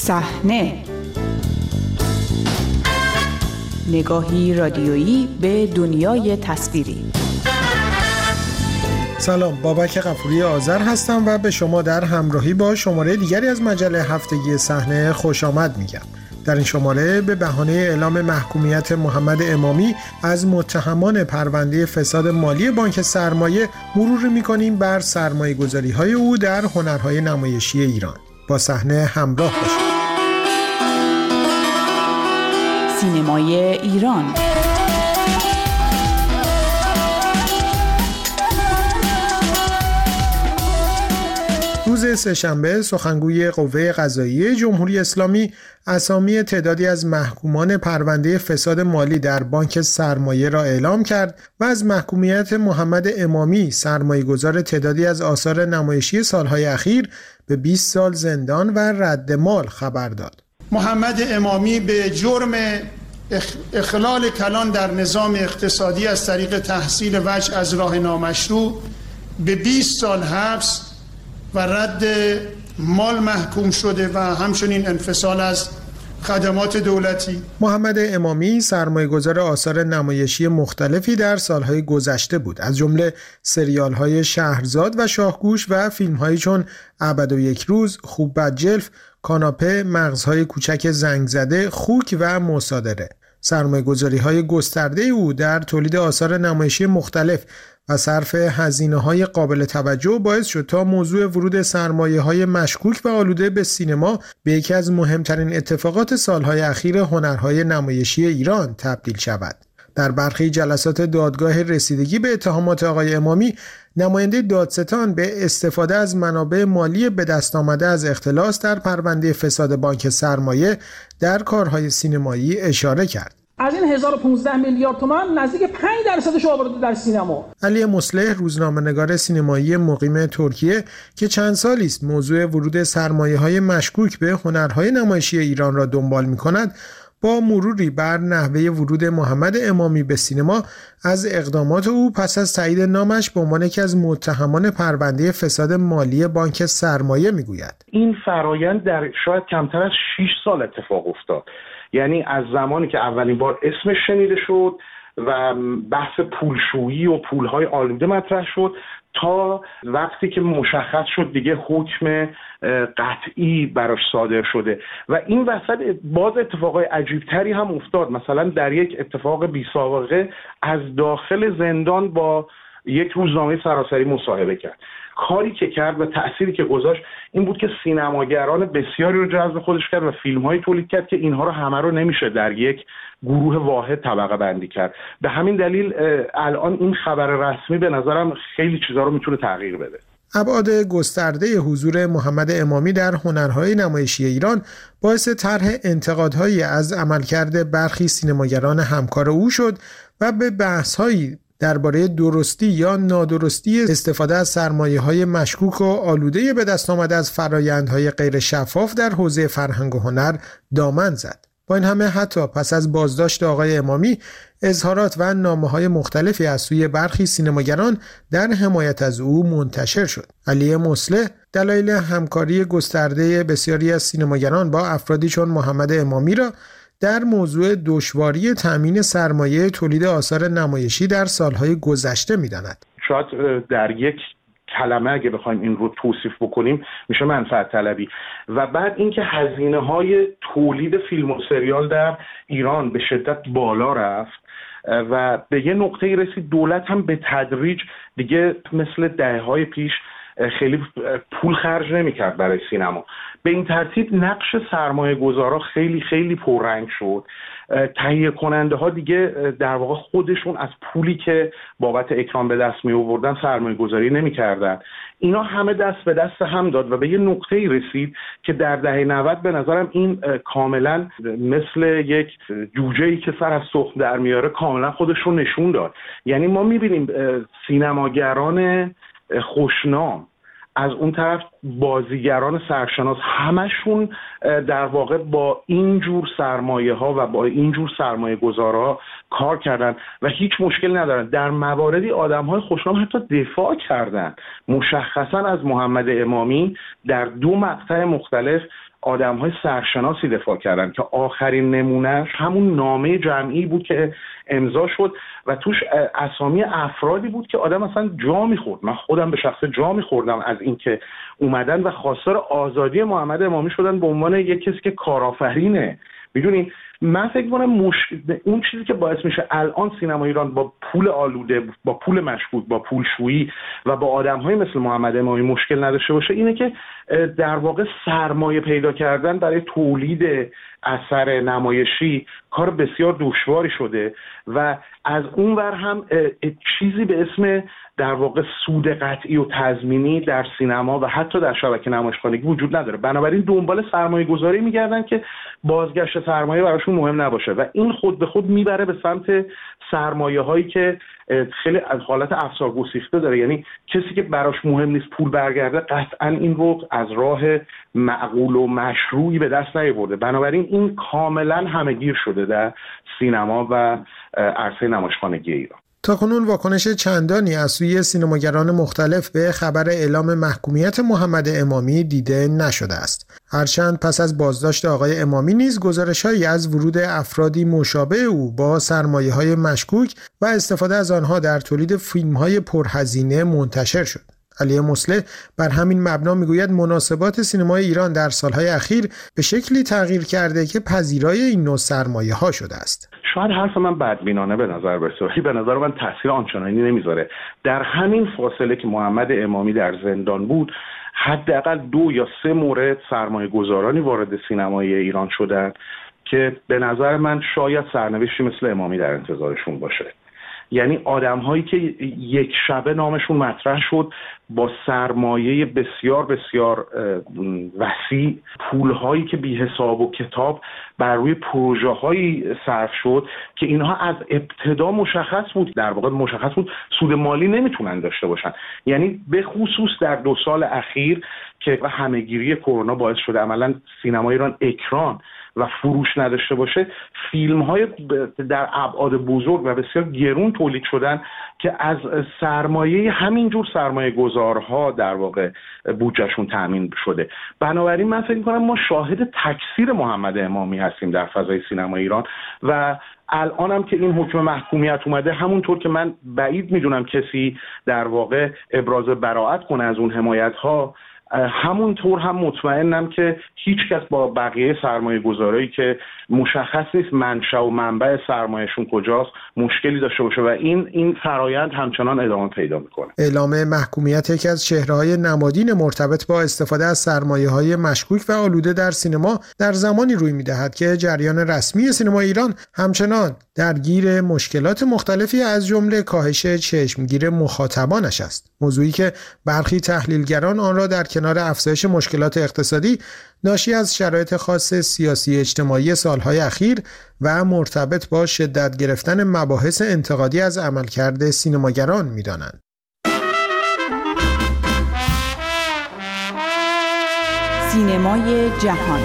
صحنه، نگاهی رادیویی به دنیای تصویری. سلام، بابک غفوری آذر هستم و به شما در همراهی با شماره دیگری از مجله هفتگی صحنه خوش آمد میگم. در این شماره به بهانه اعلام محکومیت محمد امامی از متهمان پرونده فساد مالی بانک سرمایه مرور می‌کنیم بر سرمایه‌گذاری‌های او در هنرهای نمایشی ایران. با صحنه همراه باشید. سینمای ایران. روز سه‌شنبه سخنگوی قوه قضاییه جمهوری اسلامی اسامی تعدادی از محکومان پرونده فساد مالی در بانک سرمایه را اعلام کرد و از محکومیت محمد امامی سرمایه‌گذار تعدادی از آثار نمایشی سالهای اخیر به 20 سال زندان و رد مال خبر داد. محمد امامی به جرم اخلال کلان در نظام اقتصادی از طریق تحصیل وجه از راه نامشروع به 20 سال حبس و رد مال محکوم شده و همچنین انفصال از خدمات دولتی. محمد امامی سرمایه‌گذار آثار نمایشی مختلفی در سالهای گذشته بود، از جمله سریال‌های شهرزاد و شاهگوش و فیلم‌هایی چون ابد و یک روز، خوب بد جلف، کاناپه، مغزهای کوچک زنگ زده، خوک و مصادره. سرمایه‌گذاری‌های گسترده او در تولید آثار نمایشی مختلف و صرف هزینه‌های قابل توجه باعث شد تا موضوع ورود سرمایه‌های مشکوک و آلوده به سینما به یکی از مهمترین اتفاقات سالهای اخیر هنرهای نمایشی ایران تبدیل شود. در برخی جلسات دادگاه رسیدگی به اتهامات آقای امامی، نماینده دادستان به استفاده از منابع مالی به دست آمده از اختلاس در پرونده فساد بانک سرمایه در کارهای سینمایی اشاره کرد. از این 1015 میلیارد تومان نزدیک 5% آورده در سینما. علی مصلح، روزنامه‌نگار سینمایی مقیم ترکیه که چند سالی است موضوع ورود سرمایه‌های مشکوک به هنرهای نمایشی ایران را دنبال می‌کند، با مروری بر نحوه ورود محمد امامی به سینما از اقدامات او پس از تایید نامش به عنوان یکی از متهمان پرونده فساد مالی بانک سرمایه میگوید. این فرایند در شاید کمتر از 6 سال اتفاق افتاد. یعنی از زمانی که اولین بار اسمش شنیده شد و بحث پولشویی و پولهای آلوده مطرح شد تا وقتی که مشخص شد دیگه حکم قطعی براش صادر شده و این وسط باز اتفاقای عجیبتری هم افتاد. مثلا در یک اتفاق بی سابقه از داخل زندان با یک روزنامه سراسری مصاحبه کرد. کاری که کرد و تأثیری که گذاشت این بود که سینماگران بسیاری رو جذب خودش کرد و فیلم‌هایی تولید کرد که اینها رو همه رو نمیشه در یک گروه واحد طبقه بندی کرد. به همین دلیل الان این خبر رسمی به نظرم خیلی چیزا رو میتونه تغییر بده. ابعاد گسترده حضور محمد امامی در هنرهای نمایشی ایران باعث طرح انتقادهایی از عملکرد برخی سینماگران همکار او شد و به بحث‌هایی درباره درستی یا نادرستی استفاده از سرمایه‌های مشکوک و آلوده به دست آمده از فرآیندهای غیر شفاف در حوزه فرهنگ و هنر دامن زد. با این همه حتی پس از بازداشت آقای امامی، اظهارات و نامه‌های مختلفی از سوی برخی سینماگران در حمایت از او منتشر شد. علی مصلح دلایل همکاری گسترده بسیاری از سینماگران با افرادی چون محمد امامی را در موضوع دشواری تامین سرمایه تولید آثار نمایشی در سالهای گذشته می‌داند. شاید در یک کلمه اگه بخوایم این رو توصیف بکنیم میشه منفعت طلبی و بعد اینکه هزینه‌های تولید فیلم و سریال در ایران به شدت بالا رفت و به یه نقطه‌ای رسید دولت هم به تدریج دیگه مثل دهه‌های پیش خیلی پول خرج نمی‌کرد برای سینما. به این ترتیب نقش سرمایه‌گذارا خیلی خیلی پررنگ شد. تهیه کننده ها دیگه در واقع خودشون از پولی که بابت اکران به دست می آوردن سرمایه‌گذاری نمی‌کردن. اینا همه دست به دست هم داد و به یه نقطه‌ای رسید که در دهه 90 به نظرم این کاملا مثل یک جوجه‌ای که سر از تخم در میاره کاملا خودش رو نشون داد. یعنی ما می‌بینیم سینماگران خوشنام، از اون طرف بازیگران سرشناس، همشون در واقع با اینجور سرمایه ها و با اینجور سرمایه گذارها کار کردن و هیچ مشکل ندارن. در مواردی آدم های خوشنام حتی دفاع کردن. مشخصا از محمد امامی در 2 مقطع مختلف آدم‌های سرشناسی دفاع کردن که آخرین نمونهش همون نامه جمعی بود که امضا شد و توش اسامی افرادی بود که آدم اصلا جا می‌خورد. من خودم به شخصه جا می‌خوردم از اینکه اومدن و خواستار آزادی محمد امامی شدن به عنوان یک کسی که کارآفرینه. میدونین من فکر کنم اون چیزی که باعث میشه الان سینما ایران با پول آلوده، با پول مشکوک، با پولشویی و با آدم‌های مثل محمد امامی مشکل نداشته باشه اینه که در واقع سرمایه پیدا کردن برای تولید اثر نمایشی کار بسیار دشواری شده و از اون ور هم چیزی به اسم در واقع سود قطعی و تضمینی در سینما و حتی در شبکه نمایشخانگی وجود نداره. بنابراین دنبال سرمایه گذاری میگردن که بازگشت سرمایه براشون مهم نباشه و این خود به خود میبره به سمت سرمایه هایی که خیلی از حالت افسار گسیخته داره. یعنی کسی که براش مهم نیست پول برگرده قطعا این رو از راه معقول و مشروعی به دست نیاورده. بنابراین این کاملا همه‌گیر شده در سینما و عرصه نمایشخانگی ایران. تاکنون واکنش چندانی از سوی سینماگران مختلف به خبر اعلام محکومیت محمد امامی دیده نشده است. هرچند پس از بازداشت آقای امامی نیز گزارش‌هایی از ورود افرادی مشابه او با سرمایه‌های مشکوک و استفاده از آنها در تولید فیلم‌های پرهزینه منتشر شد. علی مصلح بر همین مبنا میگوید مناسبات سینمای ایران در سالهای اخیر به شکلی تغییر کرده که پذیرای این نوع سرمایه‌ها شده است. شاید حرف من بدبینانه به نظر برسه، به نظر من تاثیر آنچنانی نمیذاره. در همین فاصله که محمد امامی در زندان بود حداقل 2 یا 3 مورد سرمایه گذارانی وارد سینمای ایران شدن که به نظر من شاید سرنوشتی مثل امامی در انتظارشون باشه. یعنی آدم هایی که یک شبه نامشون مطرح شد با سرمایه بسیار بسیار وسیع، پول هایی که بی حساب و کتاب بر روی پروژه هایی صرف شد که اینها از ابتدا مشخص بود، در واقع مشخص بود سود مالی نمیتونن داشته باشن. یعنی به خصوص در 2 سال اخیر که همهگیری کرونا باعث شده عملا سینما ایران اکران و فروش نداشته باشه، فیلم های در ابعاد بزرگ و بسیار گرون تولید شدن که از سرمایه همینجور سرمایه گذارها در واقع بودجهشون تامین شده. بنابراین من فکر می‌کنم ما شاهد تکثیر محمد امامی هستیم در فضای سینما ایران و الان هم که این حکم محکومیت اومده، همونطور که من بعید میدونم کسی در واقع ابراز براءت کنه از اون حمایت‌ها، همونطور هم مطمئنم که هیچ کس با بقیه سرمایه گذارایی که مشخص نیست منشأ و منبع سرمایهشون کجاست مشکلی داشته باشه و این فرایند همچنان ادامه پیدا میکنه. اعلام محکومیت یکی از چهره‌های نمادین مرتبط با استفاده از سرمایه‌های مشکوک و آلوده در سینما در زمانی روی می‌دهد که جریان رسمی سینما ایران همچنان درگیر مشکلات مختلفی از جمله کاهش چشمگیر مخاطبانش است. موضوعی که برخی تحلیلگران آن را در کنار افزایش مشکلات اقتصادی ناشی از شرایط خاص سیاسی اجتماعی سالهای اخیر و مرتبط با شدت گرفتن مباحث انتقادی از عملکرد سینماگران می‌دانند. سینمای جهان.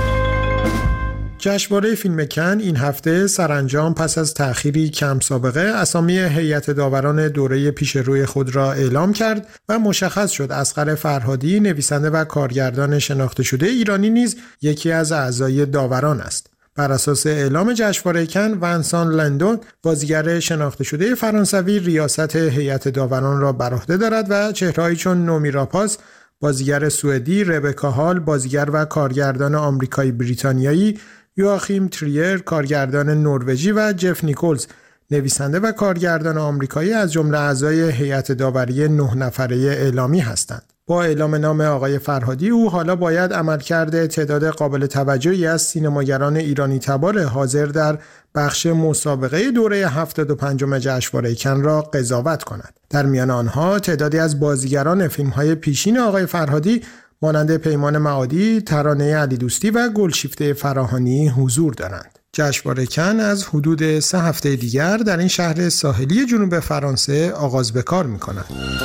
جشنواره فیلم کن این هفته سرانجام پس از تأخیری کم سابقه اسامی هیئت داوران دوره پیش روی خود را اعلام کرد و مشخص شد اصغر فرهادی نویسنده و کارگردان شناخته شده ایرانی نیز یکی از اعضای داوران است. بر اساس اعلام جشنواره کن، ونسان لندون بازیگر شناخته شده فرانسوی ریاست هیئت داوران را بر عهده دارد و چهره‌ای چون نومی راپاس بازیگر سوئدی، ربکا هال بازیگر و کارگردان آمریکایی بریتانیایی، یواخیم تریر کارگردان نروژی و جف نیکولز نویسنده و کارگردان آمریکایی از جمله اعضای هیئت داوری 9 نفره اعلامی هستند. با اعلام نام آقای فرهادی او حالا باید عملکرد تعداد قابل توجهی از سینماگران ایرانی تبار حاضر در بخش مسابقه دوره 75 جشنواره کن را قضاوت کند. در میان آنها تعدادی از بازیگران فیلم‌های پیشین آقای فرهادی مانند پیمان معادی، ترانه علی دوستی و گلشیفته فراهانی حضور دارند. جشنواره کن از حدود 3 هفته دیگر در این شهر ساحلی جنوب فرانسه آغاز به کار می‌کند.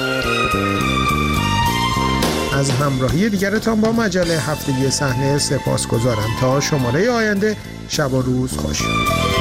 از همراهی دیگرتان با مجله هفتگی صحنه سپاسگزارم. تا شماره آینده، شب و روز خوش.